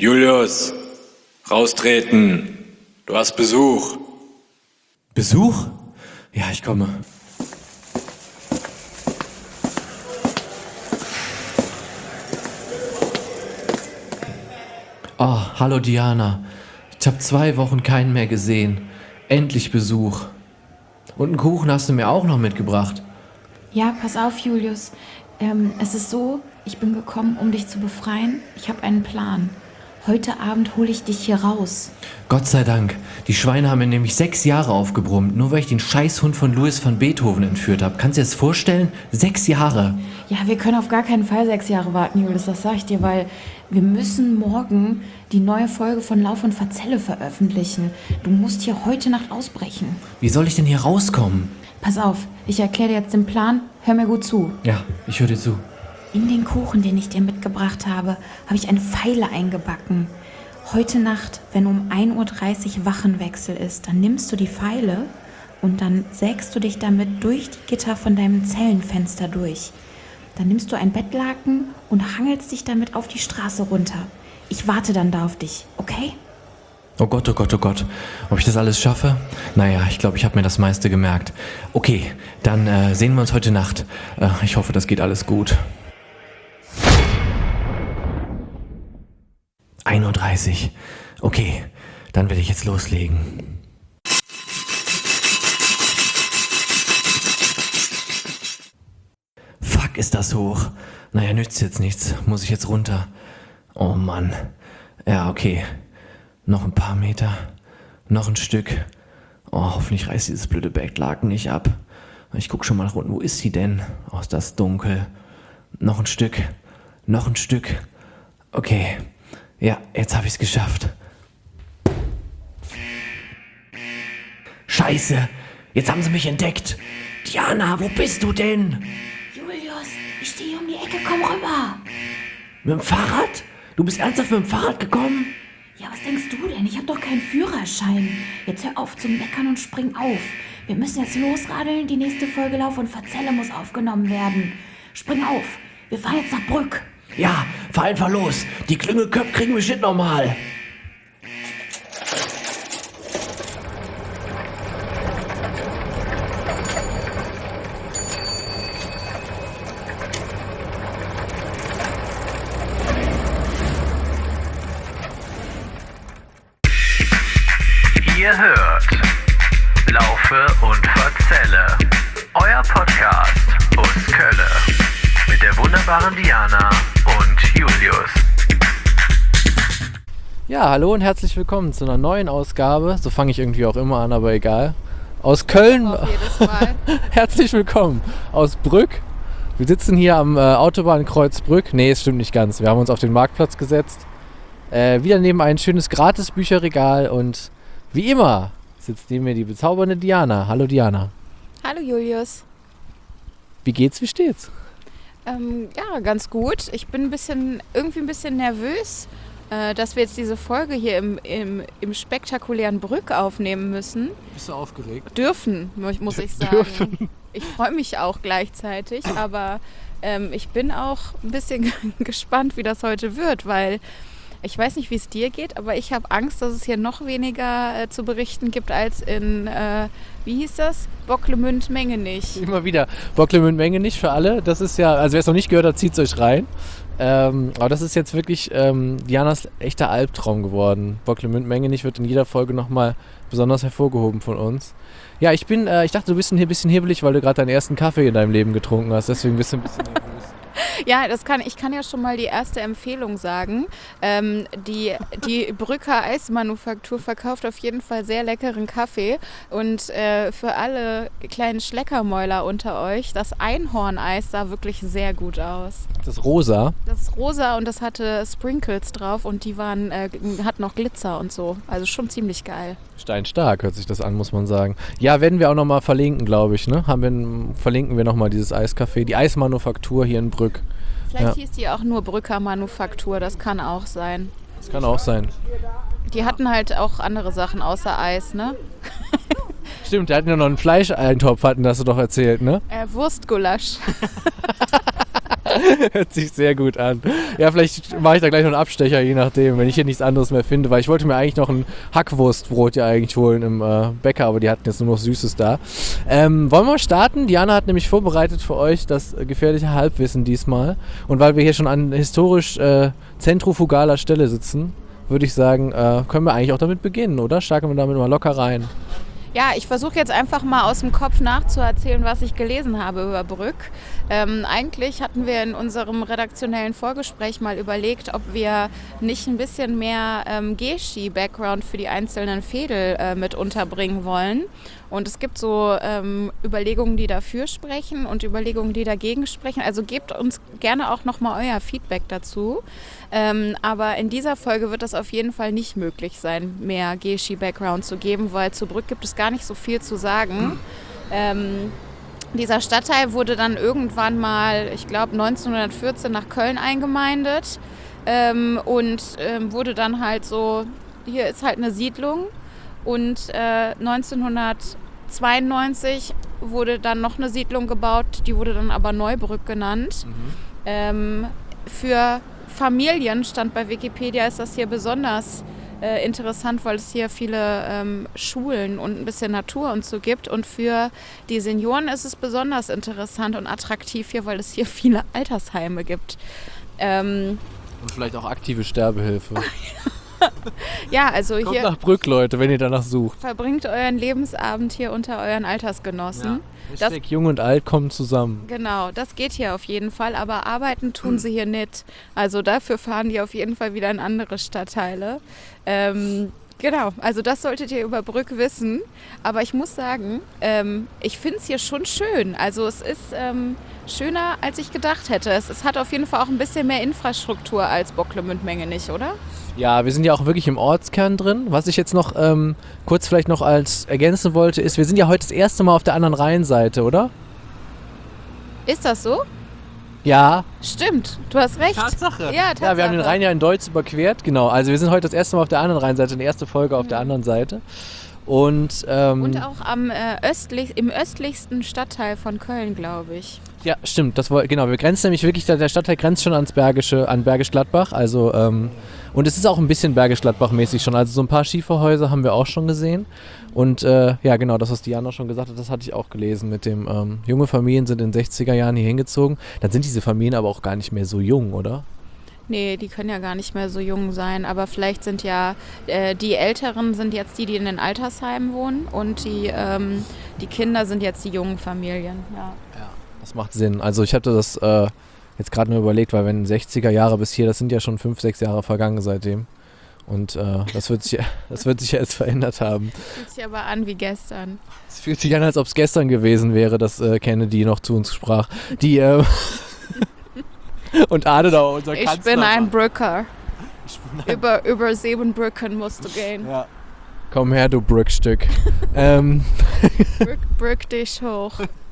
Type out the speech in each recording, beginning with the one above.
Julius, raustreten. Du hast Besuch. Besuch? Ja, ich komme. Oh, hallo Diana. Ich habe 2 Wochen keinen mehr gesehen. Endlich Besuch. Und einen Kuchen hast du mir auch noch mitgebracht. Ja, pass auf, Julius. Es ist so, ich bin gekommen, um dich zu befreien. Ich habe einen Plan. Heute Abend hole ich dich hier raus. Gott sei Dank. Die Schweine haben mir nämlich 6 Jahre aufgebrummt, nur weil ich den Scheißhund von Louis van Beethoven entführt habe. Kannst du dir das vorstellen? 6 Jahre. Ja, wir können auf gar keinen Fall 6 Jahre warten, Julius, das sag ich dir, weil wir müssen morgen die neue Folge von Lauf und Verzelle veröffentlichen. Du musst hier heute Nacht ausbrechen. Wie soll ich denn hier rauskommen? Pass auf, ich erkläre dir jetzt den Plan. Hör mir gut zu. Ja, ich höre dir zu. In den Kuchen, den ich dir mitgebracht habe, habe ich eine Feile eingebacken. Heute Nacht, wenn um 1:30 Uhr Wachenwechsel ist, dann nimmst du die Feile und dann sägst du dich damit durch die Gitter von deinem Zellenfenster durch. Dann nimmst du ein Bettlaken und hangelst dich damit auf die Straße runter. Ich warte dann da auf dich, okay? Oh Gott, oh Gott, oh Gott. Ob ich das alles schaffe? Naja, ich glaube, ich habe mir das meiste gemerkt. Okay, dann sehen wir uns heute Nacht. Ich hoffe, das geht alles gut. 1:30 Uhr. Okay, dann werde ich jetzt loslegen. Fuck, ist das hoch. Naja, nützt jetzt nichts. Muss ich jetzt runter? Oh Mann. Ja, okay. Noch ein paar Meter. Noch ein Stück. Oh, hoffentlich reißt dieses blöde Bettlaken nicht ab. Ich guck schon mal nach unten. Wo ist sie denn? Oh, ist das dunkel. Noch ein Stück. Noch ein Stück. Okay. Ja, jetzt habe ich es geschafft. Scheiße, jetzt haben sie mich entdeckt. Diana, wo bist du denn? Julius, ich stehe um die Ecke, komm rüber. Mit dem Fahrrad? Du bist ernsthaft mit dem Fahrrad gekommen? Ja, was denkst du denn? Ich habe doch keinen Führerschein. Jetzt hör auf zu meckern und spring auf. Wir müssen jetzt losradeln. Die nächste Folge Lauf und Verzelle muss aufgenommen werden. Spring auf. Wir fahren jetzt nach Brück. Ja, fahr einfach los. Die Klüngelköpfe kriegen wir shit nochmal. Ihr hört Laufe und Verzelle, euer Podcast aus Köln mit der wunderbaren Diana und Julius. Ja, hallo und herzlich willkommen zu einer neuen Ausgabe, so fange ich irgendwie auch immer an, aber egal, aus Köln. Jedes Mal. Herzlich willkommen aus Brück. Wir sitzen hier am Autobahnkreuz Brück. Nee, es stimmt nicht ganz. Wir haben uns auf den Marktplatz gesetzt. Wieder neben ein schönes Gratis-Bücherregal und wie immer sitzt neben mir die bezaubernde Diana. Hallo Diana. Hallo Julius. Wie geht's, wie steht's? Ja, ganz gut. Ich bin irgendwie ein bisschen nervös, dass wir jetzt diese Folge hier im spektakulären Brück aufnehmen müssen. Bist du aufgeregt? Dürfen, muss ich sagen. Dürfen. Ich freue mich auch gleichzeitig, aber ich bin auch ein bisschen gespannt, wie das heute wird, weil ich weiß nicht, wie es dir geht, aber ich habe Angst, dass es hier noch weniger zu berichten gibt als in, wie hieß das? Bocklemünd-Mengenich. Immer wieder. Bocklemünd-Mengenich für alle. Das ist ja, also wer es noch nicht gehört hat, zieht es euch rein. Aber das ist jetzt wirklich Dianas echter Albtraum geworden. Bocklemünd-Mengenich wird in jeder Folge nochmal besonders hervorgehoben von uns. Ja, ich dachte, du bist ein bisschen hibbelig, weil du gerade deinen ersten Kaffee in deinem Leben getrunken hast. Deswegen bist du ein bisschen nervös. Ja, ich kann ja schon mal die erste Empfehlung sagen. Die Brücker Eismanufaktur verkauft auf jeden Fall sehr leckeren Kaffee. Und für alle kleinen Schleckermäuler unter euch, das Einhorneis sah wirklich sehr gut aus. Das rosa? Das ist rosa und das hatte Sprinkles drauf und die hatten noch Glitzer und so. Also schon ziemlich geil. Steinstark hört sich das an, muss man sagen. Ja, werden wir auch nochmal verlinken, glaube ich. Ne? Verlinken wir nochmal dieses Eiscafé, die Eismanufaktur hier in Brück. Vielleicht hieß die auch nur Brücker Manufaktur, das kann auch sein. Das kann auch sein. Die hatten halt auch andere Sachen außer Eis, ne? Stimmt, die hatten ja noch einen Fleischeintopf, hast du doch erzählt, ne? Wurstgulasch. Hört sich sehr gut an. Ja, vielleicht mache ich da gleich noch einen Abstecher, je nachdem, wenn ich hier nichts anderes mehr finde, weil ich wollte mir eigentlich noch ein Hackwurstbrot ja eigentlich holen im Bäcker, aber die hatten jetzt nur noch Süßes da. Wollen wir mal starten? Diana hat nämlich vorbereitet für euch das gefährliche Halbwissen diesmal. Und weil wir hier schon an historisch zentrifugaler Stelle sitzen, würde ich sagen, können wir eigentlich auch damit beginnen, oder? Starten wir damit mal locker rein. Ja, ich versuche jetzt einfach mal aus dem Kopf nachzuerzählen, was ich gelesen habe über Brück. Eigentlich hatten wir in unserem redaktionellen Vorgespräch mal überlegt, ob wir nicht ein bisschen mehr Geschi-Background für die einzelnen Fädel mit unterbringen wollen. Und es gibt so Überlegungen, die dafür sprechen und Überlegungen, die dagegen sprechen. Also gebt uns gerne auch nochmal euer Feedback dazu. Aber in dieser Folge wird das auf jeden Fall nicht möglich sein, mehr Geschi-Background zu geben, weil zu Brück gibt es gar nicht so viel zu sagen. Dieser Stadtteil wurde dann irgendwann mal, ich glaube 1914 nach Köln eingemeindet und wurde dann halt so, hier ist halt eine Siedlung. Und 1992 wurde dann noch eine Siedlung gebaut, die wurde dann aber Neubrück genannt. Für Familien, stand bei Wikipedia, ist das hier besonders interessant, weil es hier viele Schulen und ein bisschen Natur und so gibt. Und für die Senioren ist es besonders interessant und attraktiv hier, weil es hier viele Altersheime gibt. Und vielleicht auch aktive Sterbehilfe. Ja, also Kommt hier nach Brück, Leute, wenn ihr danach sucht. verbringt euren Lebensabend hier unter euren Altersgenossen. Ja. Jung und alt kommen zusammen. Genau, das geht hier auf jeden Fall, aber arbeiten tun sie hier nicht. Also dafür fahren die auf jeden Fall wieder in andere Stadtteile. Genau, also das solltet ihr über Brück wissen. Aber ich muss sagen, ich finde es hier schon schön. Also es ist schöner, als ich gedacht hätte. Es hat auf jeden Fall auch ein bisschen mehr Infrastruktur als Bocklemünd-Mengenich, oder? Ja, wir sind ja auch wirklich im Ortskern drin. Was ich jetzt noch kurz vielleicht noch als ergänzen wollte, ist, wir sind ja heute das erste Mal auf der anderen Rheinseite, oder? Ist das so? Ja. Stimmt, du hast recht. Tatsache. Ja, Tatsache. Ja, wir haben den Rhein ja in Deutsch überquert, genau. Also wir sind heute das erste Mal auf der anderen Rheinseite, eine erste Folge auf der anderen Seite. Und auch im östlichsten Stadtteil von Köln, glaube ich. Ja, stimmt. Genau, wir grenzen nämlich wirklich, der Stadtteil grenzt schon an Bergisch Gladbach. Also, und es ist auch ein bisschen Bergisch Gladbach-mäßig schon. Also so ein paar Schieferhäuser haben wir auch schon gesehen. Und ja, genau, das, was Diana schon gesagt hat, das hatte ich auch gelesen mit dem, junge Familien sind in den 60er Jahren hier hingezogen. Dann sind diese Familien aber auch gar nicht mehr so jung, oder? Nee, die können ja gar nicht mehr so jung sein, aber vielleicht sind ja die Älteren sind jetzt die in den Altersheimen wohnen und die Kinder sind jetzt die jungen Familien. Ja. Das macht Sinn. Also ich hatte das jetzt gerade nur überlegt, weil wenn 60er Jahre bis hier, das sind ja schon 5, 6 Jahre vergangen seitdem. Und das wird sich ja jetzt verändert haben. Fühlt sich aber an wie gestern. Es fühlt sich an, als ob es gestern gewesen wäre, dass Kennedy noch zu uns sprach. Die und Adenauer, unser Kanzler. Ich bin ein Brücker. Über 7 Brücken musst du gehen. Ja. Komm her, du Brückstück. Brück dich hoch.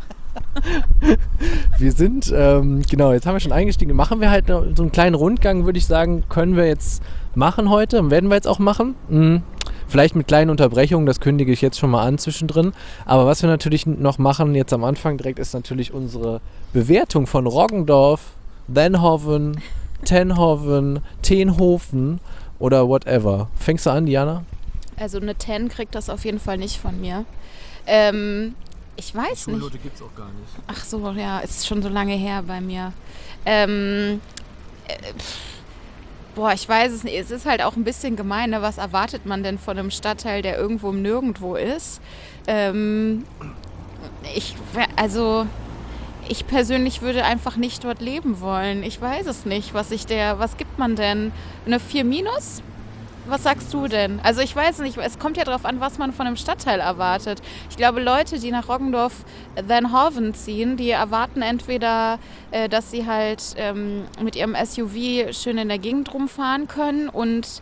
Wir sind, genau, jetzt haben wir schon eingestiegen. Machen wir halt so einen kleinen Rundgang, würde ich sagen, können wir jetzt machen heute. Werden wir jetzt auch machen. Vielleicht mit kleinen Unterbrechungen, das kündige ich jetzt schon mal an zwischendrin. Aber was wir natürlich noch machen, jetzt am Anfang direkt, ist natürlich unsere Bewertung von Roggendorf, Denhoven, Tenhoven, Tenhofen oder whatever. Fängst du an, Diana? Also eine 10 kriegt das auf jeden Fall nicht von mir. Ich weiß nicht. Schulnote gibt's auch gar nicht. Ach so, ja, ist schon so lange her bei mir. Ich weiß es nicht. Es ist halt auch ein bisschen gemein, ne? Was erwartet man denn von einem Stadtteil, der irgendwo im Nirgendwo ist? Ich persönlich würde einfach nicht dort leben wollen. Ich weiß es nicht, was gibt man denn? Eine 4-? Was sagst du denn? Also ich weiß nicht, es kommt ja darauf an, was man von einem Stadtteil erwartet. Ich glaube, Leute, die nach Roggendorf-Denhoven ziehen, die erwarten entweder, dass sie halt mit ihrem SUV schön in der Gegend rumfahren können und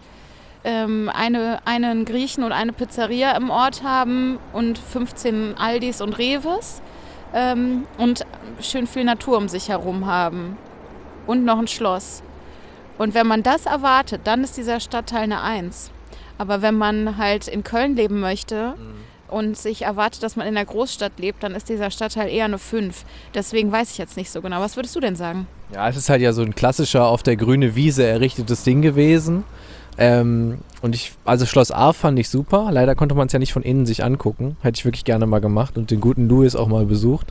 einen Griechen und eine Pizzeria im Ort haben und 15 Aldis und Reves und schön viel Natur um sich herum haben und noch ein Schloss. Und wenn man das erwartet, dann ist dieser Stadtteil eine 1. Aber wenn man halt in Köln leben möchte und sich erwartet, dass man in der Großstadt lebt, dann ist dieser Stadtteil eher eine 5. Deswegen weiß ich jetzt nicht so genau. Was würdest du denn sagen? Ja, es ist halt ja so ein klassischer auf der grünen Wiese errichtetes Ding gewesen. Also Schloss A fand ich super. Leider konnte man es ja nicht von innen sich angucken. Hätte ich wirklich gerne mal gemacht und den guten Louis auch mal besucht.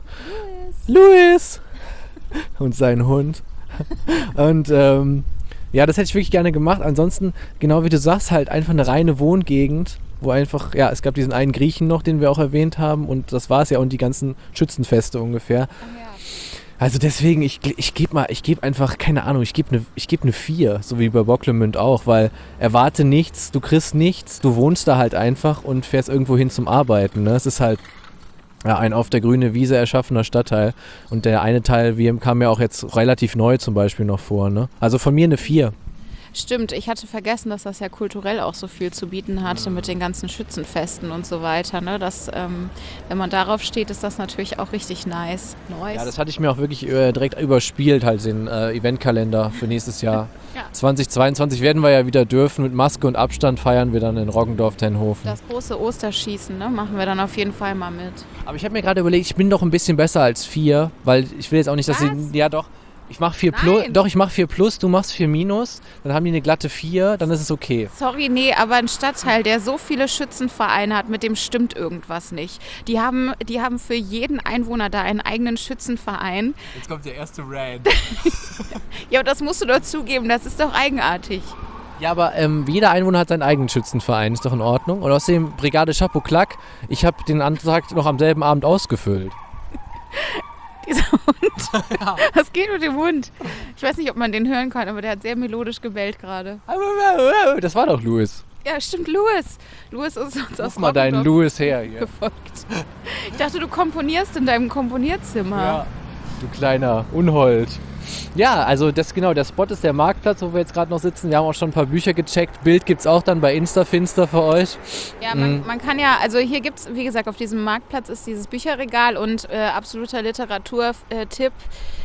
Louis! Und seinen Hund. Und ja, das hätte ich wirklich gerne gemacht. Ansonsten, genau wie du sagst, halt einfach eine reine Wohngegend, wo einfach, ja, es gab diesen einen Griechen noch, den wir auch erwähnt haben und das war es ja und die ganzen Schützenfeste ungefähr. Also deswegen, ich gebe einfach, keine Ahnung, ich gebe eine 4, so wie bei Bocklemünd auch, weil erwarte nichts, du kriegst nichts, du wohnst da halt einfach und fährst irgendwo hin zum Arbeiten. Ne? Es ist halt ja, ein auf der grünen Wiese erschaffener Stadtteil und der eine Teil kam ja auch jetzt relativ neu zum Beispiel noch vor. Ne? Also von mir eine 4. Stimmt, ich hatte vergessen, dass das ja kulturell auch so viel zu bieten hatte mit den ganzen Schützenfesten und so weiter. Ne? Wenn man darauf steht, ist das natürlich auch richtig nice. Ja, das hatte ich mir auch wirklich direkt überspielt, halt den Eventkalender für nächstes Jahr. Ja. 2022 werden wir ja wieder dürfen. Mit Maske und Abstand feiern wir dann in Roggendorf-Tenhofen. Das große Osterschießen, ne? Machen wir dann auf jeden Fall mal mit. Aber ich habe mir gerade überlegt, ich bin doch ein bisschen besser als 4, weil ich will jetzt auch nicht, dass sie... Ja doch. Ich mache 4 plus, doch, ich mache 4 plus, du machst 4 minus, dann haben die eine glatte 4, dann ist es okay. Sorry, nee, aber ein Stadtteil, der so viele Schützenvereine hat, mit dem stimmt irgendwas nicht. Die haben für jeden Einwohner da einen eigenen Schützenverein. Jetzt kommt der erste Rant. Ja, aber das musst du doch zugeben, das ist doch eigenartig. Ja, aber jeder Einwohner hat seinen eigenen Schützenverein, ist doch in Ordnung. Und außerdem, Brigade Chapeau Clac, ich habe den Antrag noch am selben Abend ausgefüllt. Dieser Hund. Ja. Was geht mit dem Hund? Ich weiß nicht, ob man den hören kann, aber der hat sehr melodisch gebellt gerade. Das war doch Louis. Ja, stimmt, Louis. Louis ist uns aus Ruf mal deinen Louis her hier. Gefolgt. Ich dachte, du komponierst in deinem Komponierzimmer. Ja, du kleiner Unhold. Ja, also der Spot ist der Marktplatz, wo wir jetzt gerade noch sitzen. Wir haben auch schon ein paar Bücher gecheckt. Bild gibt's auch dann bei Instafinster für euch. Ja, man kann ja, also hier gibt's, wie gesagt, auf diesem Marktplatz ist dieses Bücherregal und absoluter Literaturtipp.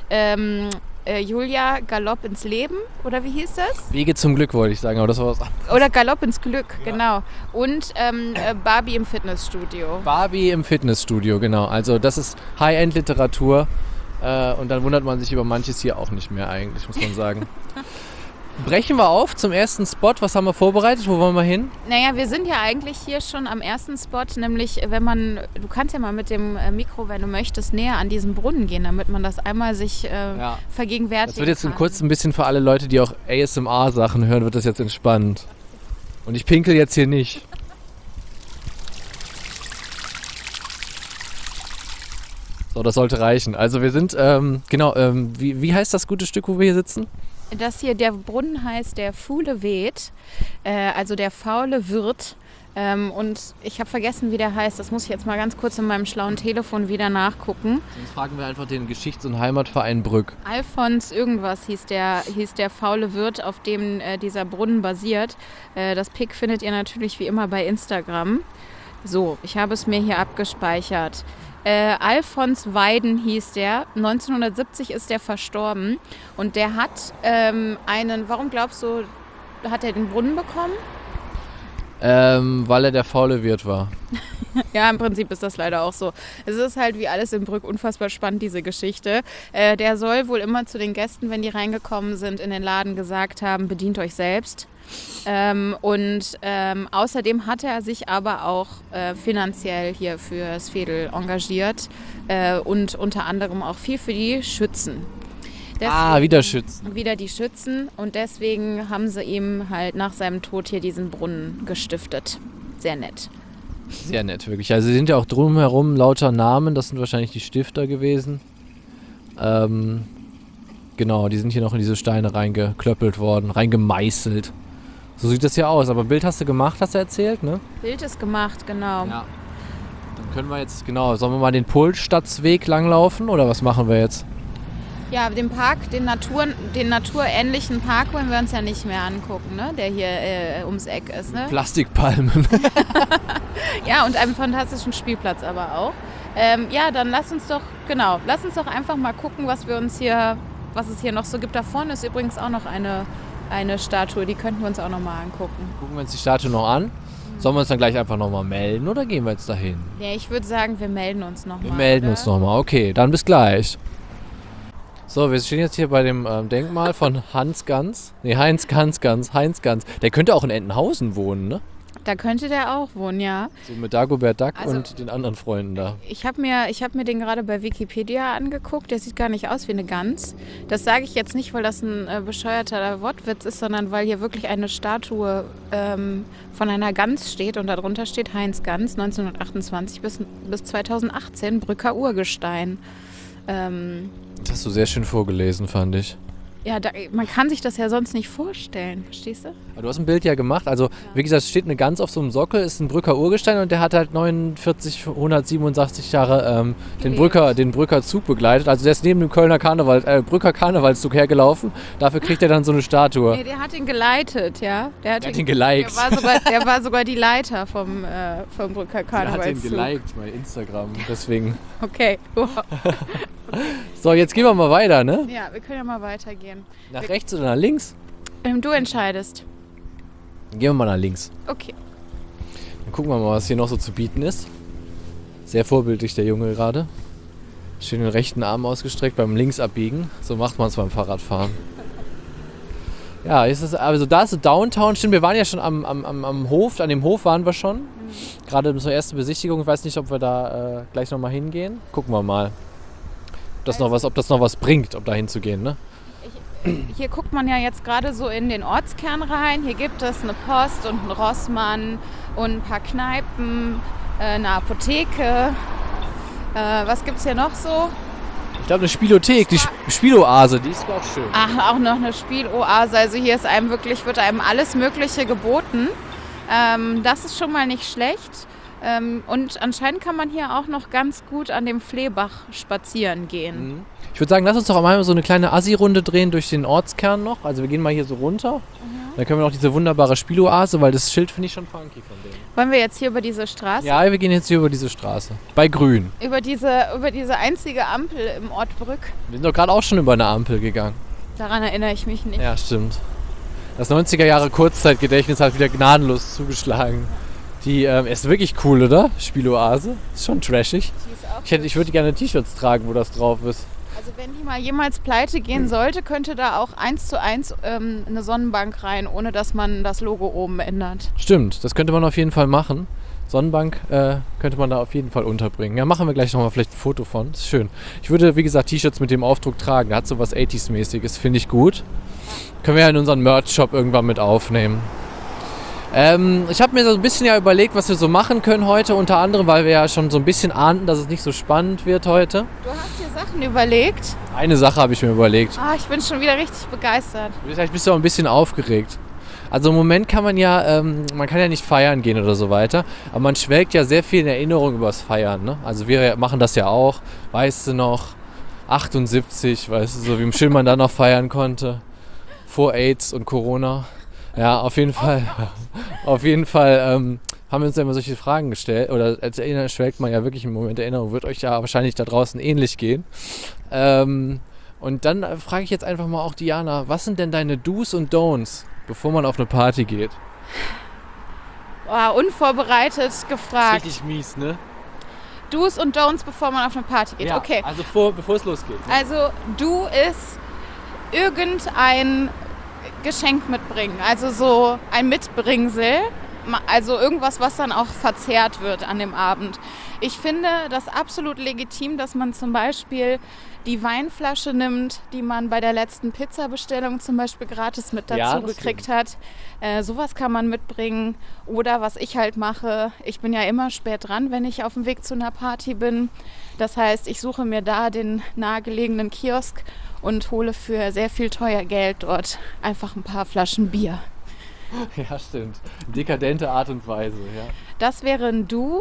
Julia, Galopp ins Leben, oder wie hieß das? Wege zum Glück, wollte ich sagen, aber das war was anderes. Oder Galopp ins Glück, ja. Genau. Und Barbie im Fitnessstudio. Barbie im Fitnessstudio, genau. Also das ist High-End-Literatur. Und dann wundert man sich über manches hier auch nicht mehr eigentlich, muss man sagen. Brechen wir auf zum ersten Spot. Was haben wir vorbereitet? Wo wollen wir hin? Naja, wir sind ja eigentlich hier schon am ersten Spot, nämlich du kannst ja mal mit dem Mikro, wenn du möchtest, näher an diesen Brunnen gehen, damit man das einmal sich vergegenwärtigen kann. Das wird jetzt kurz ein bisschen für alle Leute, die auch ASMR-Sachen hören, wird das jetzt entspannt. Und ich pinkel jetzt hier nicht. So, das sollte reichen. Also wir sind, wie heißt das gute Stück, wo wir hier sitzen? Das hier, der Brunnen heißt der Fuhle Weet, also der faule Wirt. Und ich habe vergessen, wie der heißt. Das muss ich jetzt mal ganz kurz in meinem schlauen Telefon wieder nachgucken. Sonst fragen wir einfach den Geschichts- und Heimatverein Brück. Alfons irgendwas hieß der faule Wirt, auf dem dieser Brunnen basiert. Das Pic findet ihr natürlich wie immer bei Instagram. So, ich habe es mir hier abgespeichert. Alfons Weiden hieß der. 1970 ist der verstorben. Und der hat warum glaubst du, hat er den Brunnen bekommen? Weil er der faule Wirt war. Ja, im Prinzip ist das leider auch so. Es ist halt wie alles in Brück unfassbar spannend, diese Geschichte. Der soll wohl immer zu den Gästen, wenn die reingekommen sind, in den Laden gesagt haben, bedient euch selbst. Außerdem hat er sich aber auch finanziell hier fürs Veedel engagiert und unter anderem auch viel für die Schützen. Deswegen, wieder Schützen. Wieder die Schützen und deswegen haben sie ihm halt nach seinem Tod hier diesen Brunnen gestiftet. Sehr nett. Sehr nett, wirklich. Also sind ja auch drumherum lauter Namen, das sind wahrscheinlich die Stifter gewesen. Genau, die sind hier noch in diese Steine reingeklöppelt worden, reingemeißelt. So sieht das ja aus, aber Bild hast du gemacht, hast du erzählt, ne? Bild ist gemacht, genau. Ja. Dann können wir jetzt, sollen wir mal den Polstadtsweg langlaufen oder was machen wir jetzt? Ja, den Park, den naturähnlichen Park wollen wir uns ja nicht mehr angucken, ne? Der hier ums Eck ist, ne? Plastikpalmen. Ja, und einen fantastischen Spielplatz aber auch. Dann lass uns doch einfach mal gucken, was es hier noch so gibt. Da vorne ist übrigens auch noch eine Statue, die könnten wir uns auch noch mal angucken. Gucken wir uns die Statue noch an. Sollen wir uns dann gleich einfach nochmal melden oder gehen wir jetzt dahin? Ja, ich würde sagen, wir melden uns nochmal. Wir melden uns nochmal, okay, dann bis gleich. So, wir stehen jetzt hier bei dem Denkmal von Heinz Ganz. Der könnte auch in Entenhausen wohnen, ne? Da könnte der auch wohnen, ja. So mit Dagobert Duck Also, und den anderen Freunden da. Ich hab mir den gerade bei Wikipedia angeguckt. Der sieht gar nicht aus wie eine Gans. Das sage ich jetzt nicht, weil das ein bescheuerter Wortwitz ist, sondern weil hier wirklich eine Statue von einer Gans steht und darunter steht Heinz Ganz, 1928 bis 2018, Brücker Urgestein. Das hast du sehr schön vorgelesen, fand ich. Ja, man kann sich das ja sonst nicht vorstellen, verstehst du? Aber du hast ein Bild ja gemacht. Also, wie gesagt, es steht eine Gans auf so einem Sockel, ist ein Brücker Urgestein und der hat halt 187 Jahre den Brücker Zug begleitet. Also, der ist neben dem Brücker Karnevalszug hergelaufen. Dafür kriegt er dann so eine Statue. Nee, der hat ihn geleitet, ja. Der hat ihn geliked. Der war sogar die Leiter vom Brücker Der Karnevalszug. hat ihn geliked bei Instagram, deswegen. Okay. Wow. So, jetzt gehen wir mal weiter, ne? Ja, wir können ja mal weitergehen. Nach rechts oder nach links? Du entscheidest. Dann gehen wir mal nach links. Okay. Dann gucken wir mal, was hier noch so zu bieten ist. Sehr vorbildlich der Junge gerade. Schön den rechten Arm ausgestreckt beim Linksabbiegen. So macht man es beim Fahrradfahren. Ja, also da ist so Downtown. Stimmt, wir waren ja schon am Hof. An dem Hof waren wir schon. Gerade zur ersten Besichtigung. Ich weiß nicht, ob wir da gleich nochmal hingehen. Gucken wir mal. Ob das noch was bringt, da hinzugehen, ne? Hier guckt man ja jetzt gerade so in den Ortskern rein. Hier gibt es eine Post und einen Rossmann und ein paar Kneipen, eine Apotheke. Was gibt's hier noch so? Ich glaube, eine Spielothek, die Spieloase, die ist auch schön. Ach, auch noch eine Spieloase. Also hier wird einem alles Mögliche geboten. Das ist schon mal nicht schlecht. Und anscheinend kann man hier auch noch ganz gut an dem Fleebach spazieren gehen. Ich würde sagen, lass uns doch mal so eine kleine Assi-Runde drehen durch den Ortskern noch. Also wir gehen mal hier so runter. Dann können wir noch diese wunderbare Spieloase, weil das Schild finde ich schon funky von denen. Wollen wir jetzt hier über diese Straße? Ja, wir gehen jetzt hier über diese Straße. Bei Grün. Über diese einzige Ampel im Ort Brück. Wir sind doch gerade auch schon über eine Ampel gegangen. Daran erinnere ich mich nicht. Ja, stimmt. Das 90er Jahre Kurzzeitgedächtnis hat wieder gnadenlos zugeschlagen. Die ist wirklich cool, oder? Spieloase. Ist schon trashig. Ich würde gerne T-Shirts tragen, wo das drauf ist. Also wenn die mal jemals pleite gehen sollte, könnte da auch 1:1 eine Sonnenbank rein, ohne dass man das Logo oben ändert. Stimmt, das könnte man auf jeden Fall machen. Sonnenbank könnte man da auf jeden Fall unterbringen. Ja, machen wir gleich nochmal vielleicht ein Foto von. Das ist schön. Ich würde, wie gesagt, T-Shirts mit dem Aufdruck tragen. Hat so was 80s-mäßiges, finde ich gut. Können wir ja in unseren Merch-Shop irgendwann mit aufnehmen. Ich habe mir so ein bisschen ja überlegt, was wir so machen können heute, unter anderem, weil wir ja schon so ein bisschen ahnten, dass es nicht so spannend wird heute. Du hast dir Sachen überlegt? Eine Sache habe ich mir überlegt. Ich bin schon wieder richtig begeistert. Vielleicht bist du auch ein bisschen aufgeregt. Also im Moment kann man ja nicht feiern gehen oder so weiter, aber man schwelgt ja sehr viel in Erinnerung übers Feiern, ne? Also wir machen das ja auch, weißt du noch, 78, weißt du, so wie schön man da noch feiern konnte, vor AIDS und Corona. Ja, auf jeden Fall haben wir uns ja immer solche Fragen gestellt, oder als Erinnerung schwelgt man ja wirklich im Moment der Erinnerung, wird euch ja wahrscheinlich da draußen ähnlich gehen. Und dann frage ich jetzt einfach mal auch Diana, was sind denn deine Do's und Don'ts, bevor man auf eine Party geht? Unvorbereitet gefragt. Das ist richtig mies, ne? Do's und Don'ts, bevor man auf eine Party geht. Ja, okay. also bevor es losgeht. Ne? Also Do ist irgendein Geschenk mitbringen, also so ein Mitbringsel, also irgendwas, was dann auch verzehrt wird an dem Abend. Ich finde das absolut legitim, dass man zum Beispiel die Weinflasche nimmt, die man bei der letzten Pizzabestellung zum Beispiel gratis mit dazu gekriegt hat. Sowas kann man mitbringen. Oder was ich halt mache, ich bin ja immer spät dran, wenn ich auf dem Weg zu einer Party bin. Das heißt, ich suche mir da den nahegelegenen Kiosk und hole für sehr viel teuer Geld dort einfach ein paar Flaschen Bier. Ja, stimmt. Dekadente Art und Weise, ja. Das wäre ein Do.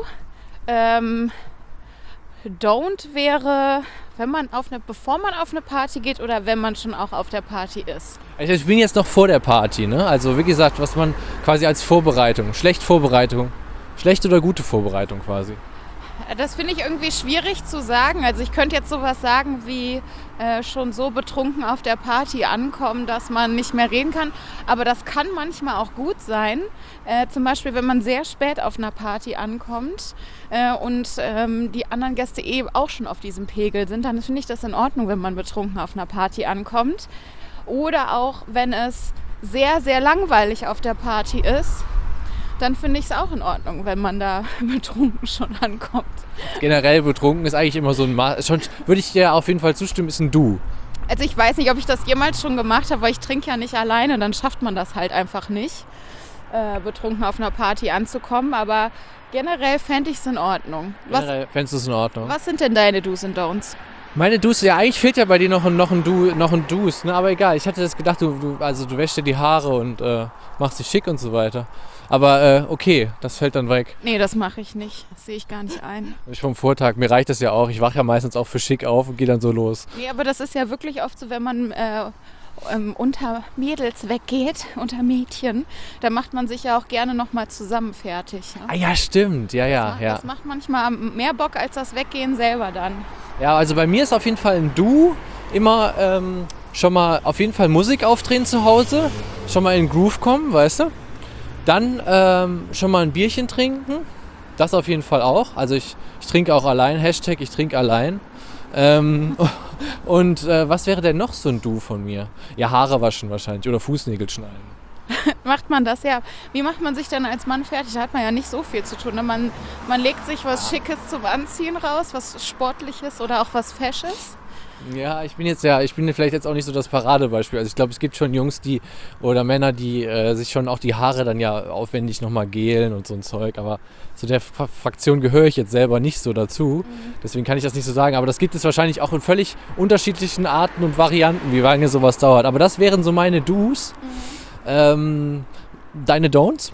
Don't wäre, bevor man auf eine Party geht oder wenn man schon auch auf der Party ist. Ich bin jetzt noch vor der Party, ne? Also wie gesagt, was man quasi als Vorbereitung, schlechte oder gute Vorbereitung quasi. Das finde ich irgendwie schwierig zu sagen. Also ich könnte jetzt sowas sagen wie schon so betrunken auf der Party ankommen, dass man nicht mehr reden kann. Aber das kann manchmal auch gut sein. Zum Beispiel, wenn man sehr spät auf einer Party ankommt und die anderen Gäste auch schon auf diesem Pegel sind, dann finde ich das in Ordnung, wenn man betrunken auf einer Party ankommt. Oder auch, wenn es sehr, sehr langweilig auf der Party ist, dann finde ich es auch in Ordnung, wenn man da betrunken schon ankommt. Generell betrunken ist eigentlich immer so ein schon würde ich dir auf jeden Fall zustimmen, ist ein Du. Also ich weiß nicht, ob ich das jemals schon gemacht habe, weil ich trinke ja nicht alleine, dann schafft man das halt einfach nicht, betrunken auf einer Party anzukommen, aber generell fände ich es in Ordnung. Generell fändest du es in Ordnung? Was sind denn deine Do's und Don'ts? Meine Do's, ja eigentlich fehlt ja bei dir noch ein Do's, ne? Aber egal, ich hatte das gedacht, du wäschst dir die Haare und machst dich schick und so weiter. Aber okay, das fällt dann weg. Nee, das mache ich nicht. Das sehe ich gar nicht ein. Ich vom Vortag, mir reicht das ja auch. Ich wache ja meistens auch für schick auf und gehe dann so los. Nee, aber das ist ja wirklich oft so, wenn man unter Mädels weggeht, unter Mädchen, da macht man sich ja auch gerne nochmal zusammen fertig. Ne? Ah ja, stimmt, ja. Das macht manchmal mehr Bock als das Weggehen selber dann. Ja, also bei mir ist auf jeden Fall ein Du immer schon mal auf jeden Fall Musik aufdrehen zu Hause, schon mal in den Groove kommen, weißt du? Dann schon mal ein Bierchen trinken, das auf jeden Fall auch. Also ich trinke auch allein, Hashtag ich trinke allein. Und was wäre denn noch so ein Du von mir? Ja, Haare waschen wahrscheinlich oder Fußnägel schneiden. Macht man das ja? Wie macht man sich denn als Mann fertig? Da hat man ja nicht so viel zu tun. Ne? Man legt sich was Schickes zum Anziehen raus, was Sportliches oder auch was Fesches. Ja, ich bin vielleicht jetzt auch nicht so das Paradebeispiel. Also ich glaube, es gibt schon Jungs oder Männer, die sich schon auch die Haare dann ja aufwendig nochmal gelen und so ein Zeug. Aber zu der Fraktion gehöre ich jetzt selber nicht so dazu. Deswegen kann ich das nicht so sagen. Aber das gibt es wahrscheinlich auch in völlig unterschiedlichen Arten und Varianten, wie lange sowas dauert. Aber das wären so meine Do's. Deine Don'ts?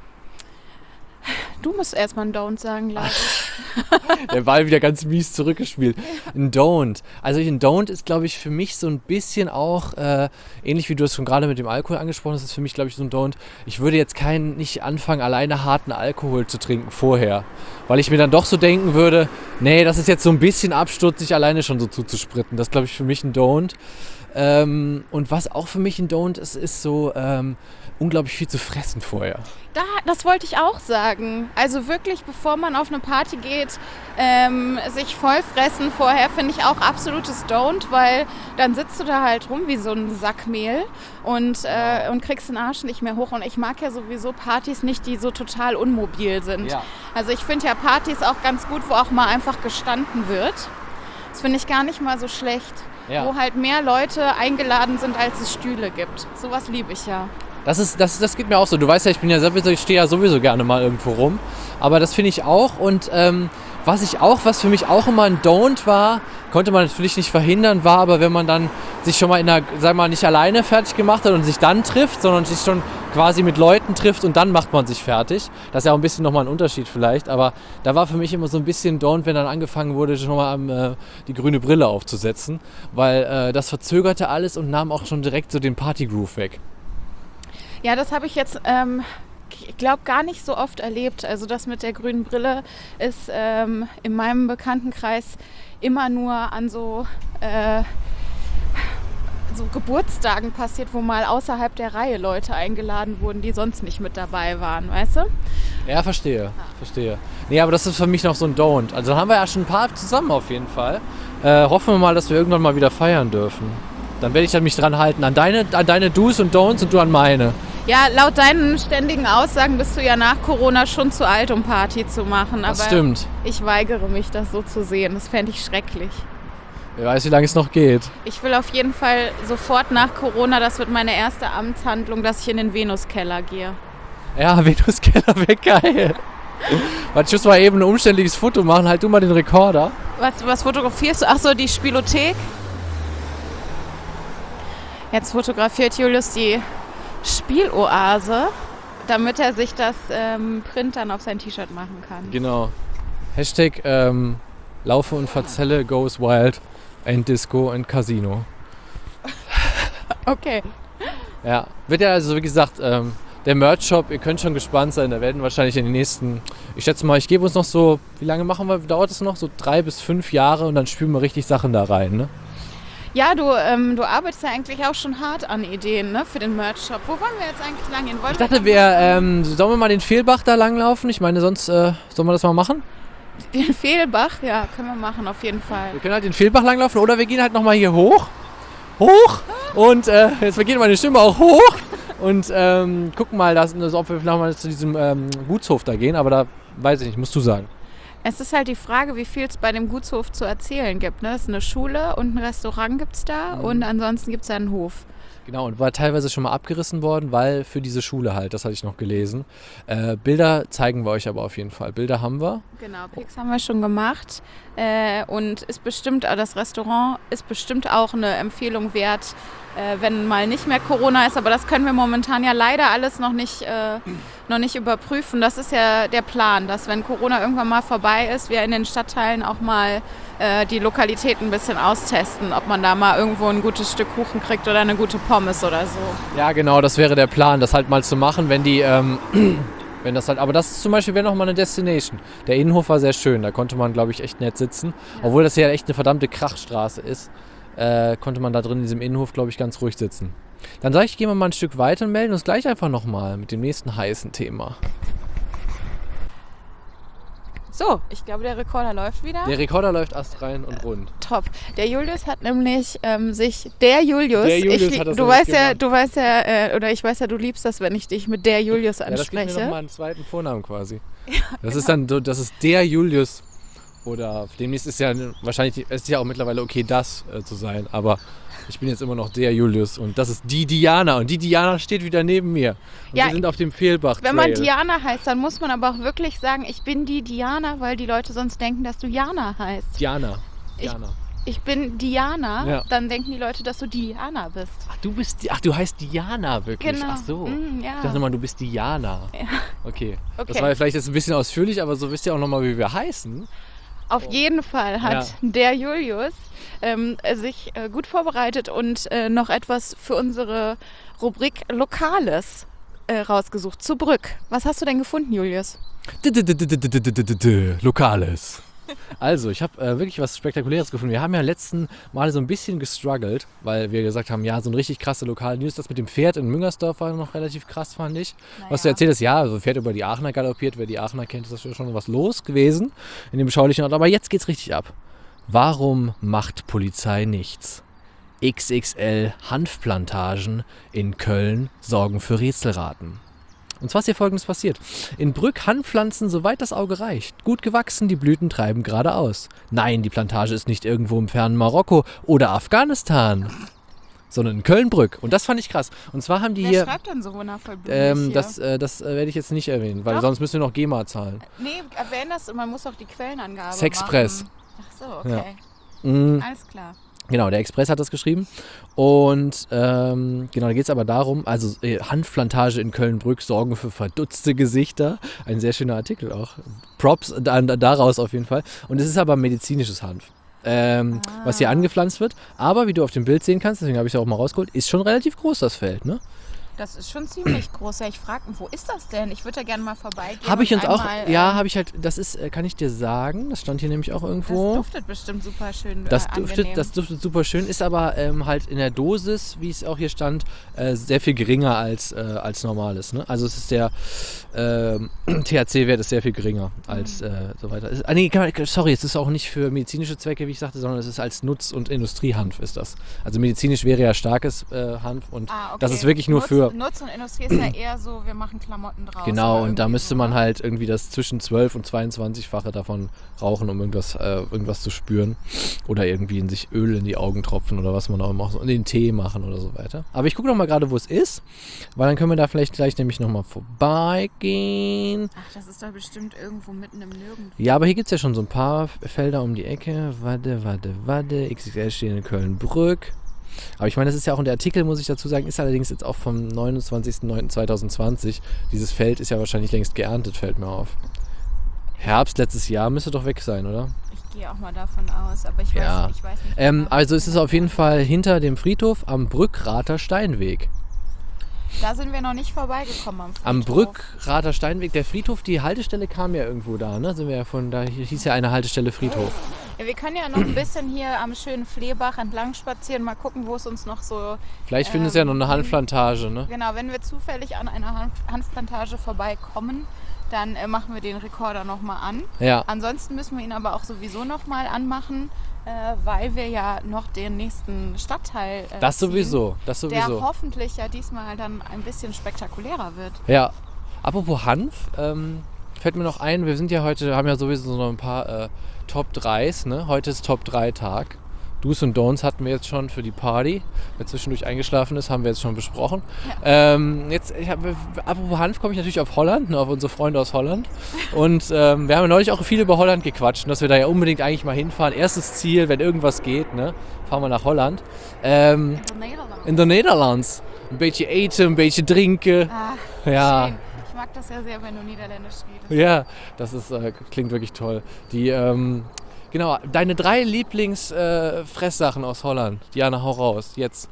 Du musst erstmal einen Don't sagen, glaube ich. Der Ball wieder ganz mies zurückgespielt. Ein Don't. Also ein Don't ist, glaube ich, für mich so ein bisschen auch, ähnlich wie du es schon gerade mit dem Alkohol angesprochen hast, ist für mich, glaube ich, so ein Don't. Ich würde jetzt nicht anfangen, alleine harten Alkohol zu trinken vorher. Weil ich mir dann doch so denken würde, nee, das ist jetzt so ein bisschen Absturz, sich alleine schon so zuzuspritten. Das ist, glaube ich, für mich ein Don't. Und was auch für mich ein Don't ist so unglaublich viel zu fressen vorher. Das wollte ich auch sagen. Also wirklich, bevor man auf eine Party geht, sich voll fressen vorher, finde ich auch absolutes Don't, weil dann sitzt du da halt rum wie so ein Sack Mehl und kriegst den Arsch nicht mehr hoch. Und ich mag ja sowieso Partys nicht, die so total unmobil sind. Ja. Also ich finde ja Partys auch ganz gut, wo auch mal einfach gestanden wird. Das finde ich gar nicht mal so schlecht. Ja. Wo halt mehr Leute eingeladen sind, als es Stühle gibt. Sowas liebe ich ja. Das geht mir auch so. Du weißt ja, ich stehe ja sowieso gerne mal irgendwo rum. Aber das finde ich auch. Und was für mich auch immer ein Don't war, konnte man natürlich nicht verhindern, war aber, wenn man dann sich schon mal nicht alleine fertig gemacht hat und sich dann trifft, sondern sich schon quasi mit Leuten trifft und dann macht man sich fertig. Das ist ja auch ein bisschen nochmal ein Unterschied vielleicht, aber da war für mich immer so ein bisschen Don't, wenn dann angefangen wurde, schon mal die grüne Brille aufzusetzen, weil das verzögerte alles und nahm auch schon direkt so den Party-Groove weg. Ja, das habe ich jetzt, ich glaube, gar nicht so oft erlebt. Also das mit der grünen Brille ist in meinem Bekanntenkreis immer nur an so Geburtstagen passiert, wo mal außerhalb der Reihe Leute eingeladen wurden, die sonst nicht mit dabei waren, weißt du? Ja, verstehe. Nee, aber das ist für mich noch so ein Don't. Also haben wir ja schon ein paar zusammen auf jeden Fall. Hoffen wir mal, dass wir irgendwann mal wieder feiern dürfen. Dann werde ich mich dran halten, an deine Do's und Don'ts und du an meine. Ja, laut deinen ständigen Aussagen bist du ja nach Corona schon zu alt, um Party zu machen. Das aber stimmt. Ich weigere mich, das so zu sehen. Das fände ich schrecklich. Wer weiß, wie lange es noch geht. Ich will auf jeden Fall sofort nach Corona, das wird meine erste Amtshandlung, dass ich in den Venuskeller gehe. Ja, Venuskeller wäre geil. Warte, ich muss mal eben ein umständliches Foto machen. Halt du mal den Rekorder. Was fotografierst du? Ach so, die Spielothek. Jetzt fotografiert Julius die Spieloase, damit er sich das Print dann auf sein T-Shirt machen kann. Genau. Hashtag Laufe und Verzelle goes wild and Disco and Casino. Okay. Ja, wird ja also wie gesagt der Merch-Shop, ihr könnt schon gespannt sein, da werden wahrscheinlich in den nächsten, ich schätze mal, ich gebe uns noch so, wie lange dauert es noch? So 3 bis 5 Jahre und dann spülen wir richtig Sachen da rein, ne? Ja, du arbeitest ja eigentlich auch schon hart an Ideen, ne, für den Merch-Shop. Wo wollen wir jetzt eigentlich lang gehen? Ich dachte, sollen wir mal den Fehlbach da langlaufen? Ich meine, sonst sollen wir das mal machen? Den Fehlbach, ja, können wir machen, auf jeden Fall. Wir können halt den Fehlbach langlaufen oder wir gehen halt nochmal hier hoch und jetzt vergeht meine Stimme auch hoch und gucken mal, ob wir nochmal zu diesem Gutshof da gehen, aber da weiß ich nicht, musst du sagen. Es ist halt die Frage, wie viel es bei dem Gutshof zu erzählen gibt. Ne? Es ist eine Schule und ein Restaurant gibt es da und ansonsten gibt es einen Hof. Genau, und war teilweise schon mal abgerissen worden, weil für diese Schule halt, das hatte ich noch gelesen. Bilder zeigen wir euch aber auf jeden Fall. Bilder haben wir. Genau, Pics haben wir schon gemacht und ist bestimmt, das Restaurant ist bestimmt auch eine Empfehlung wert, wenn mal nicht mehr Corona ist. Aber das können wir momentan ja leider alles noch nicht überprüfen. Das ist ja der Plan, dass wenn Corona irgendwann mal vorbei ist, wir in den Stadtteilen auch mal die Lokalität ein bisschen austesten, ob man da mal irgendwo ein gutes Stück Kuchen kriegt oder eine gute Pommes oder so. Ja, genau, das wäre der Plan, das halt mal zu machen, wenn die, wenn das halt, aber das zum Beispiel wäre nochmal eine Destination. Der Innenhof war sehr schön, da konnte man, glaube ich, echt nett sitzen. Ja. Obwohl das ja echt eine verdammte Krachstraße ist, konnte man da drin in diesem Innenhof, glaube ich, ganz ruhig sitzen. Dann sage ich, gehen wir mal ein Stück weiter und melden uns gleich einfach nochmal mit dem nächsten heißen Thema. So, ich glaube, der Rekorder läuft wieder. Der Rekorder läuft astrein und rund. Top. Der Julius hat nämlich hat das du weißt ja, oder ich weiß ja, du liebst das, wenn ich dich mit der Julius anspreche. Ja, das gibt mir nochmal einen zweiten Vornamen quasi. Ja, das ist dann so, das ist der Julius. Oder demnächst ist ja wahrscheinlich, es ist ja auch mittlerweile okay, das zu sein, aber ich bin jetzt immer noch der Julius und das ist die Diana und die Diana steht wieder neben mir. Und wir sind auf dem Fehlbach. Wenn man Diana heißt, dann muss man aber auch wirklich sagen, ich bin die Diana, weil die Leute sonst denken, dass du Jana heißt. Diana. Ich bin Diana, ja. Dann denken die Leute, dass du Diana bist. Ach, du heißt Diana wirklich? Genau. Ach so. Ja. Ich dachte mal, du bist Diana. Ja. Okay. Das war vielleicht jetzt ein bisschen ausführlich, aber so wisst ihr auch nochmal, wie wir heißen. Auf jeden Fall hat der Julius sich gut vorbereitet und noch etwas für unsere Rubrik Lokales rausgesucht. Zu Brück. Was hast du denn gefunden, Julius? Lokales. Also, ich habe wirklich was Spektakuläres gefunden. Wir haben ja letzten Mal so ein bisschen gestruggelt, weil wir gesagt haben, ja, so ein richtig krasse lokale News. Das mit dem Pferd in Müngersdorf war noch relativ krass, fand ich. Naja. Was du erzählt hast, ja, so ein Pferd über die Aachener galoppiert. Wer die Aachener kennt, ist das schon was los gewesen in dem beschaulichen Ort. Aber jetzt geht's richtig ab. Warum macht Polizei nichts? XXL Hanfplantagen in Köln sorgen für Rätselraten. Und zwar ist hier Folgendes passiert. In Brück Hanfpflanzen, soweit das Auge reicht. Gut gewachsen, die Blüten treiben geradeaus. Nein, die Plantage ist nicht irgendwo im fernen Marokko oder Afghanistan, sondern in Köln-Brück. Und das fand ich krass. Und zwar haben die hier... Wer schreibt denn so wundervoll blumig Das werde ich jetzt nicht erwähnen, weil sonst müssen wir noch GEMA zahlen. Nee, erwähnen das, man muss auch die Quellenangabe Sexpress. machen. Ach so, okay. Ja. Alles klar. Genau, der Express hat das geschrieben. Und da geht es aber darum, also Hanfplantage in Köln-Brück sorgen für verdutzte Gesichter. Ein sehr schöner Artikel auch. Props daraus auf jeden Fall. Und es ist aber medizinisches Hanf, was hier angepflanzt wird. Aber wie du auf dem Bild sehen kannst, deswegen habe ich es auch mal rausgeholt, ist schon relativ groß das Feld, ne? Das ist schon ziemlich groß. Ja, ich frage, wo ist das denn? Ich würde da gerne mal vorbeigehen. Habe ich uns auch, habe ich halt, das ist, kann ich dir sagen, das stand hier nämlich auch irgendwo. Das duftet bestimmt super schön. Das duftet super schön, ist aber halt in der Dosis, wie es auch hier stand, sehr viel geringer als normales. Ne? Also es ist der THC-Wert ist sehr viel geringer als so weiter. Sorry, es ist auch nicht für medizinische Zwecke, wie ich sagte, sondern es ist als Nutz- und Industriehanf ist das. Also medizinisch wäre ja starkes Hanf und das ist wirklich nur für Nutz und Industrie ist ja eher so, wir machen Klamotten draus. Genau, und da müsste man halt irgendwie das zwischen 12 und 22-fache davon rauchen, um irgendwas zu spüren. Oder irgendwie in sich Öl in die Augen tropfen oder was man auch macht, und den Tee machen oder so weiter. Aber ich gucke noch mal gerade, wo es ist, weil dann können wir da vielleicht gleich nämlich noch mal vorbeigehen. Ach, das ist doch bestimmt irgendwo mitten im Nirgendwo. Ja, aber hier gibt es ja schon so ein paar Felder um die Ecke. Warte. XXL stehen in Köln-Brück. Aber ich meine, das ist ja auch in der Artikel, muss ich dazu sagen, ist allerdings jetzt auch vom 29.09.2020. Dieses Feld ist ja wahrscheinlich längst geerntet, fällt mir auf. Herbst letztes Jahr müsste doch weg sein, oder? Ich gehe auch mal davon aus, aber ich weiß nicht. Also es ist auf jeden Fall hinter dem Friedhof am Brückrater Steinweg. Da sind wir noch nicht vorbeigekommen am Friedhof. Am Brückrater Steinweg, der Friedhof, die Haltestelle kam ja irgendwo da, ne? Sind wir ja da hieß ja eine Haltestelle Friedhof. Ja, wir können ja noch ein bisschen hier am schönen Fleebach entlang spazieren, mal gucken, wo es uns noch so... Vielleicht finden Sie ja noch eine Hanfplantage, ne? Genau, wenn wir zufällig an einer Hanfplantage vorbeikommen, dann machen wir den Rekorder nochmal an. Ja. Ansonsten müssen wir ihn aber auch sowieso nochmal anmachen, weil wir ja noch den nächsten Stadtteil Das ziehen, sowieso. der hoffentlich ja diesmal dann ein bisschen spektakulärer wird. Ja. Apropos Hanf, fällt mir noch ein, wir sind ja heute, haben ja sowieso noch ein paar Top 3s, ne? Heute ist Top 3 Tag. Do's und Don'ts hatten wir jetzt schon für die Party. Wer zwischendurch eingeschlafen ist, haben wir jetzt schon besprochen. Ja. Apropos Hanf, komme ich natürlich auf Holland, ne, auf unsere Freunde aus Holland. Und wir haben ja neulich auch viel über Holland gequatscht, dass wir da ja unbedingt eigentlich mal hinfahren. Erstes Ziel, wenn irgendwas geht, ne, fahren wir nach Holland. In de Nederlands. Ein bisschen eten, ein bisschen trinken. Ja. Schön. Ich mag das ja sehr, wenn du Niederländisch redest. Ja, das ist, klingt wirklich toll. Genau, deine 3 Lieblingsfresssachen aus Holland. Diana, hau raus, jetzt.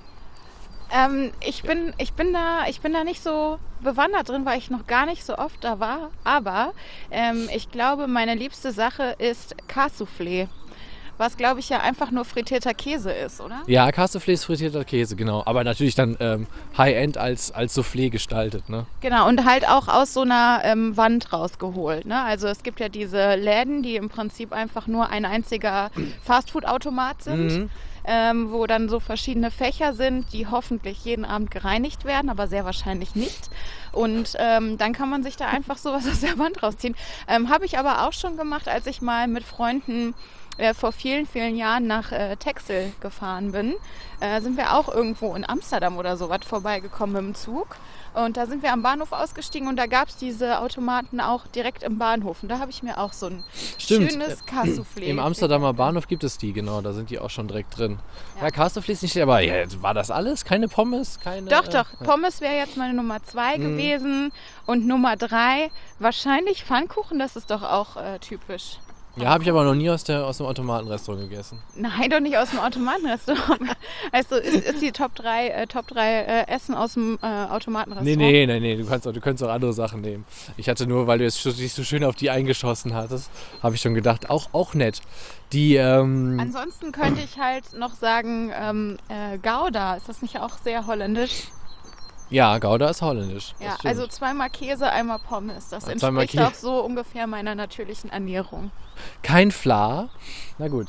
Ich bin da nicht so bewandert drin, weil ich noch gar nicht so oft da war. Aber ich glaube, meine liebste Sache ist Cassoufflé. Was, glaube ich, ja einfach nur frittierter Käse ist, oder? Ja, Cassoufflé ist frittierter Käse, genau. Aber natürlich dann High-End als Soufflé gestaltet, ne? Genau, und halt auch aus so einer Wand rausgeholt, ne? Also es gibt ja diese Läden, die im Prinzip einfach nur ein einziger Fastfood-Automat sind. Wo dann so verschiedene Fächer sind, die hoffentlich jeden Abend gereinigt werden, aber sehr wahrscheinlich nicht. Und dann kann man sich da einfach sowas aus der Wand rausziehen. Habe ich aber auch schon gemacht, als ich mal mit Freunden vor vielen, vielen Jahren nach Texel gefahren bin. Sind wir auch irgendwo in Amsterdam oder sowas vorbeigekommen mit dem Zug. Und da sind wir am Bahnhof ausgestiegen und da gab es diese Automaten auch direkt im Bahnhof. Und da habe ich mir auch so ein schönes Cassoufflé. Im Amsterdamer Bahnhof gibt es die, genau, da sind die auch schon direkt drin. Ja, Cassoufflé ist nicht, aber ja, war das alles? Keine Pommes? Doch, Pommes wäre jetzt meine Nummer 2 gewesen. Und Nummer 3, wahrscheinlich Pfannkuchen, das ist doch auch typisch. Ja, habe ich aber noch nie aus dem Automatenrestaurant gegessen. Nein, doch nicht aus dem Automatenrestaurant. Also ist die Top 3 Essen aus dem Automatenrestaurant? Nee, du könntest auch andere Sachen nehmen. Ich hatte nur, weil du jetzt dich so schön auf die eingeschossen hattest, habe ich schon gedacht, auch nett. Ansonsten könnte ich halt noch sagen, Gouda, ist das nicht auch sehr holländisch? Ja, Gouda ist holländisch. Ja, also 2-mal Käse, 1-mal Pommes. Das entspricht auch so ungefähr meiner natürlichen Ernährung. Kein Fla. Na gut.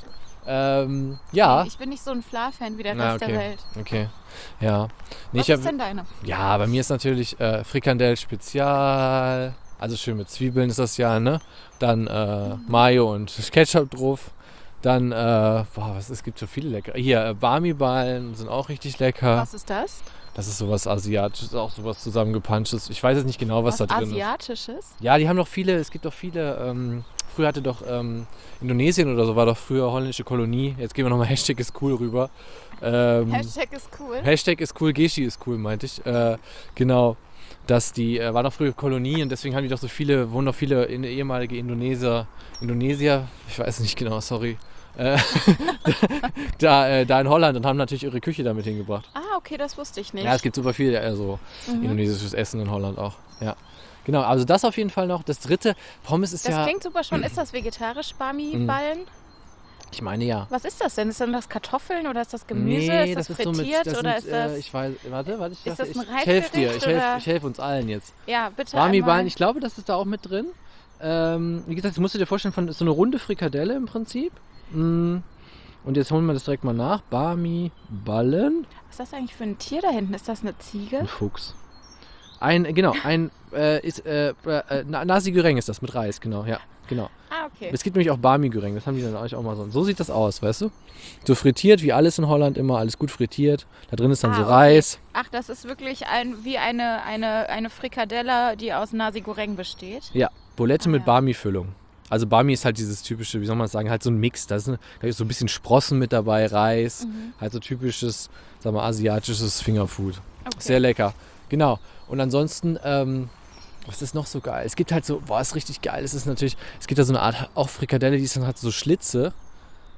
Ja. Ich bin nicht so ein Fla-Fan wie der Rest der Welt. Okay, ja. Nee, Was ist denn deine? Ja, bei mir ist natürlich Frikandel Spezial. Also schön mit Zwiebeln ist das ja, ne? Dann Mayo und Ketchup drauf. Dann, es gibt so viele lecker. Hier, Barmi-Ballen sind auch richtig lecker. Was ist das? Das ist sowas Asiatisches, auch sowas zusammengepanschtes. Ich weiß jetzt nicht genau, was da drin ist. Asiatisches? Ja, die haben doch viele, es gibt doch viele, früher hatte doch Indonesien oder so, war doch früher holländische Kolonie. Jetzt gehen wir nochmal Hashtag ist cool rüber. Hashtag ist cool? Hashtag ist cool, Geschi ist cool, meinte ich. Genau, dass die, war doch früher Kolonie und deswegen haben die doch so viele, wohnen doch viele ehemalige Indonesier, ich weiß nicht genau, sorry. da in Holland und haben natürlich ihre Küche damit hingebracht. Ah, okay, das wusste ich nicht. Ja, es gibt super viel indonesisches Essen in Holland auch. Ja, genau. Also das auf jeden Fall noch. Das dritte, Pommes ist das klingt super spannend. Ist das vegetarisch, Barmi-Ballen? Ich meine ja. Was ist das denn? Ist das Kartoffeln oder ist das Gemüse? Nee, ist das frittiert oder ist das? Ich weiß. Warte. Ist das ein ich helfe dir. Ich helfe uns allen jetzt. Ja, bitte. Barmi-Ballen. Ich glaube, das ist da auch mit drin. Wie gesagt, das musst du dir vorstellen, so eine runde Frikadelle im Prinzip. Und jetzt holen wir das direkt mal nach. Barmi-Ballen. Was ist das eigentlich für ein Tier da hinten? Ist das eine Ziege? Ein Fuchs. Nasi Goreng ist das mit Reis, genau, ja, genau. Ah, okay. Es gibt nämlich auch Barmi Goreng, das haben die dann auch mal so. So sieht das aus, weißt du? So frittiert, wie alles in Holland immer, alles gut frittiert. Da drin ist dann so Reis. Ach, das ist wirklich wie eine Frikadelle, die aus Nasi Goreng besteht? Ja, Bulette mit Barmi-Füllung. Also Barmi ist halt dieses typische, wie soll man sagen, halt so ein Mix. Da ist so ein bisschen Sprossen mit dabei, Reis. Halt so typisches, sagen wir, asiatisches Fingerfood. Okay. Sehr lecker. Genau. Und ansonsten, was ist noch so geil? Es gibt halt so, ist richtig geil. Es gibt da so eine Art, auch Frikadelle, die ist dann halt so Schlitze.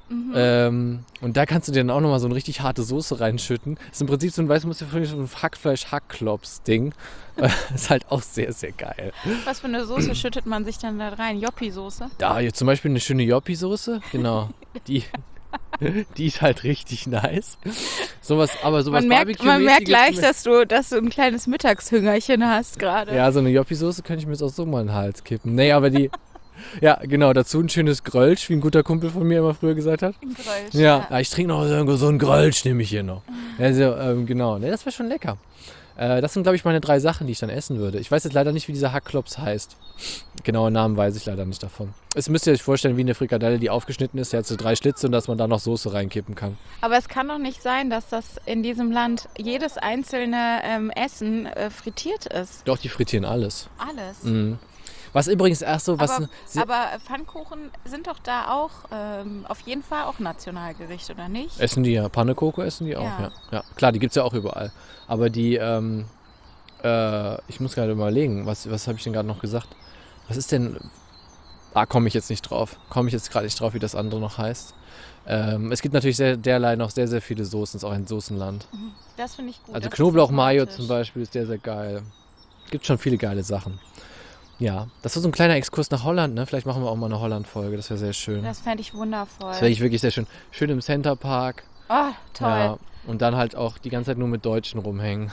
Und da kannst du dir dann auch nochmal so eine richtig harte Soße reinschütten. Ist im Prinzip so ein, weißt du, so ein Hackfleisch-Hackklops-Ding. Ist halt auch sehr, sehr geil. Was für eine Soße schüttet man sich dann da rein? Joppi-Soße? Da jetzt zum Beispiel eine schöne Joppi-Soße. Genau. Die ist halt richtig nice. Sowas Man merkt gleich, dass du ein kleines Mittagshüngerchen hast gerade. Ja, so eine Joppi-Soße könnte ich mir jetzt auch so mal in den Hals kippen. Nee, aber die... Ja, genau, dazu ein schönes Grölsch, wie ein guter Kumpel von mir immer früher gesagt hat. Ein Grölsch, ja. Ich trinke noch so einen Grölsch, nehme ich hier noch. Also, genau, ne, das wäre schon lecker. Das sind, glaube ich, meine 3 Sachen, die ich dann essen würde. Ich weiß jetzt leider nicht, wie dieser Hackklops heißt. Genauen Namen weiß ich leider nicht davon. Es müsst ihr euch vorstellen, wie eine Frikadelle, die aufgeschnitten ist, die hat so 3 Schlitze und dass man da noch Soße reinkippen kann. Aber es kann doch nicht sein, dass das in diesem Land jedes einzelne Essen frittiert ist. Doch, die frittieren alles. Alles? Mhm. Was übrigens erst so... Aber Pfannkuchen sind doch da auch auf jeden Fall auch Nationalgericht, oder nicht? Essen die ja. Pannekuchen essen die auch, ja. Klar, die gibt es ja auch überall. Aber die, ich muss gerade überlegen, was habe ich denn gerade noch gesagt? Was ist denn... komme ich jetzt nicht drauf. Komme ich jetzt gerade nicht drauf, wie das andere noch heißt. Es gibt natürlich derlei noch sehr, sehr viele Soßen, ist auch ein Soßenland. Das finde ich gut. Also Knoblauch-Mayo zum Beispiel ist sehr, sehr geil. Gibt schon viele geile Sachen. Ja, das war so ein kleiner Exkurs nach Holland, ne? Vielleicht machen wir auch mal eine Holland-Folge, das wäre sehr schön. Das fände ich wundervoll. Das wäre wirklich sehr schön. Schön im Centerpark. Oh, toll. Ja, und dann halt auch die ganze Zeit nur mit Deutschen rumhängen.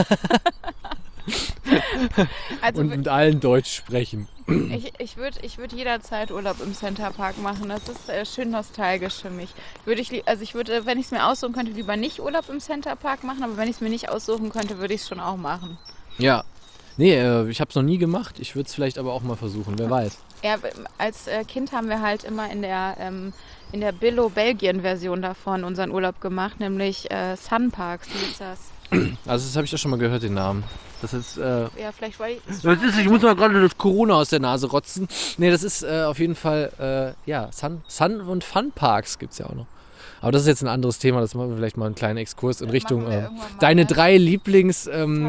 Also und mit allen Deutsch sprechen. Ich würd jederzeit Urlaub im Centerpark machen. Das ist schön nostalgisch für mich. Ich würde, wenn ich es mir aussuchen könnte, lieber nicht Urlaub im Centerpark machen, aber wenn ich es mir nicht aussuchen könnte, würde ich es schon auch machen. Ja. Nee, ich habe es noch nie gemacht. Ich würde es vielleicht aber auch mal versuchen, wer weiß. Ja, als Kind haben wir halt immer in der Billo-Belgien-Version davon unseren Urlaub gemacht, nämlich Sunparks hieß das. Also das habe ich ja schon mal gehört, den Namen. Das ist, ja, vielleicht weil ich muss mal gerade das Corona aus der Nase rotzen. Nee, das ist auf jeden Fall, Sun- und Funparks gibt es ja auch noch. Aber das ist jetzt ein anderes Thema, das machen wir vielleicht mal einen kleinen Exkurs in Richtung deine 3 Lieblings,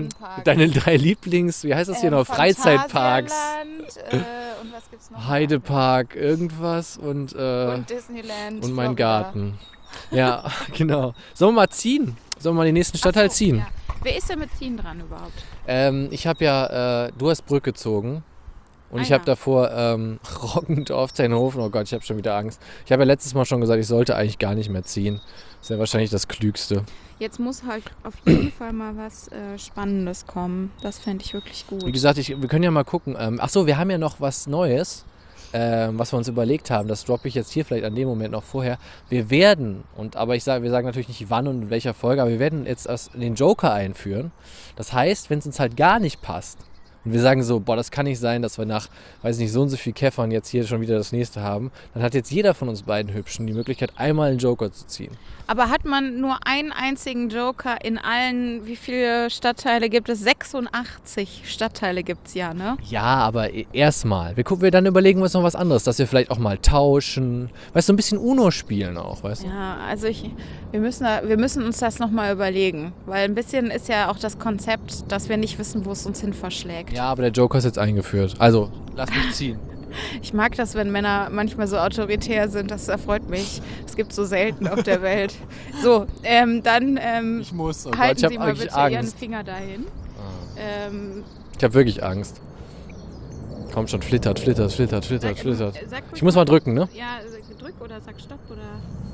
wie heißt das hier noch, Freizeitparks. Und was gibt's noch? Heidepark, irgendwas und Disneyland. Und mein Florida. Garten. Ja, genau. Sollen wir mal ziehen? Sollen wir mal den nächsten Stadtteil ziehen? Ja. Wer ist denn mit Ziehen dran überhaupt? Ich habe ja, du hast Brück gezogen. Und ich habe davor Roggendorf, Zeinhofen, oh Gott, ich habe schon wieder Angst. Ich habe ja letztes Mal schon gesagt, ich sollte eigentlich gar nicht mehr ziehen. Das ist ja wahrscheinlich das Klügste. Jetzt muss halt auf jeden Fall mal was Spannendes kommen. Das fände ich wirklich gut. Wie gesagt, wir können ja mal gucken. Achso, wir haben ja noch was Neues, was wir uns überlegt haben. Das droppe ich jetzt hier vielleicht an dem Moment noch vorher. Wir werden, wir sagen natürlich nicht wann und in welcher Folge, aber wir werden jetzt den Joker einführen. Das heißt, wenn es uns halt gar nicht passt, und wir sagen so, das kann nicht sein, dass wir nach, weiß nicht, so und so viel Käffern jetzt hier schon wieder das nächste haben. Dann hat jetzt jeder von uns beiden Hübschen die Möglichkeit, einmal einen Joker zu ziehen. Aber hat man nur einen einzigen Joker in allen, wie viele Stadtteile gibt es? 86 Stadtteile gibt es ja, ne? Ja, aber erstmal. Dann überlegen wir uns noch was anderes, dass wir vielleicht auch mal tauschen. Weißt du, ein bisschen Uno spielen auch, weißt du? Ja, also wir müssen uns das nochmal überlegen. Weil ein bisschen ist ja auch das Konzept, dass wir nicht wissen, wo es uns hin verschlägt. Ja, aber der Joker ist jetzt eingeführt. Also, lass mich ziehen. Ich mag das, wenn Männer manchmal so autoritär sind. Das erfreut mich. Es gibt so selten auf der Welt. So, dann ich muss. Oh halten Gott, Sie mal bitte Angst. Ihren Finger dahin. Ich habe wirklich Angst. Komm schon, flittert. Sag Ich muss mal drücken, ne? Ja, drück oder sag Stopp oder...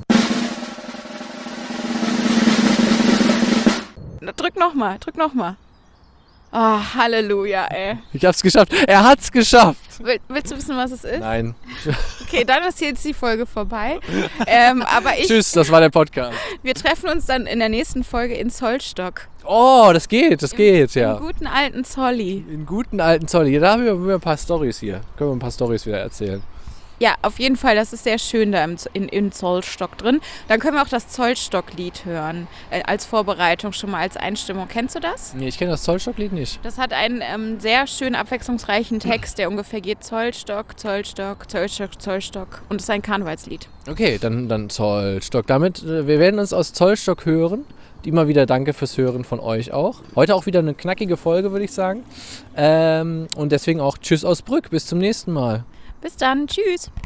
Na, drück nochmal. Oh, Halleluja, ey. Ich hab's geschafft. Er hat's geschafft. Willst du wissen, was es ist? Nein. Okay, dann ist jetzt die Folge vorbei. Aber Tschüss, das war der Podcast. Wir treffen uns dann in der nächsten Folge in Zollstock. Oh, das geht, ja. Im guten alten Zolli. In guten alten Zolli. Ja, da haben wir ein paar Storys hier. Können wir ein paar Storys wieder erzählen. Ja, auf jeden Fall, das ist sehr schön da in Zollstock drin. Dann können wir auch das Zollstock-Lied hören, als Vorbereitung schon mal, als Einstimmung. Kennst du das? Nee, ich kenne das Zollstock-Lied nicht. Das hat einen sehr schön abwechslungsreichen Text, der ungefähr geht Zollstock, Zollstock, Zollstock, Zollstock. Und es ist ein Karnevalslied. Okay, dann Zollstock. Damit, wir werden uns aus Zollstock hören. Immer wieder danke fürs Hören von euch auch. Heute auch wieder eine knackige Folge, würde ich sagen. Und deswegen auch Tschüss aus Brück. Bis zum nächsten Mal. Bis dann. Tschüss.